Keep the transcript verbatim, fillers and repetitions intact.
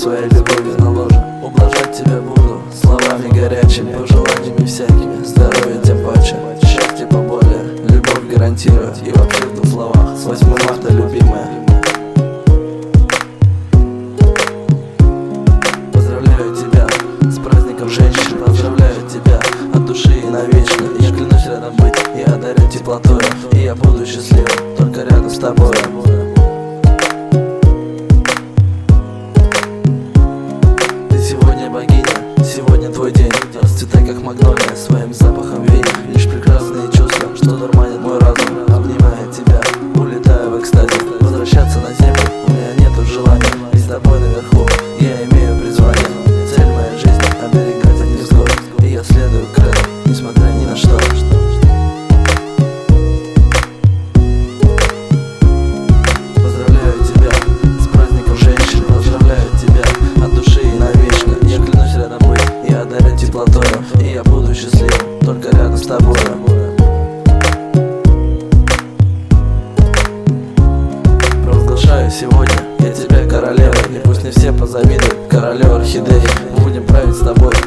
своей любовью на ложе. Ублажать тебя буду словами горячими, пожеланиями всякими, здоровья тем паче, счастья поболее, любовь гарантирую. И вообще в двух словах: с восьмым марта, любимая. Поздравляю тебя с праздником женщин, поздравляю тебя от души и навечно. Я клянусь рядом быть и одарю теплотой, и я буду счастливым только рядом с тобой. Сегодня богиня, сегодня твой день. Расцветай как магнолия своим запахом веян. Лишь прекрасные чувства, что дурманят мой разум. Обнимая тебя, улетаю в экстазе. Возвращаться на землю у меня нету желания, ведь с тобой наверху я имею призвание. Цель моей жизни — оберегать от невзгод, и я следую кредо, несмотря ни на что. Поздравляю тебя с праздником женщин, поздравляю тебя от души и навечно. Я клянусь рядом быть и одарю теплотою, и я буду счастливым только рядом с тобой. Провозглашаю сегодня я тебя королевой, и пусть не все позавидуют королю орхидей. Будем править с тобой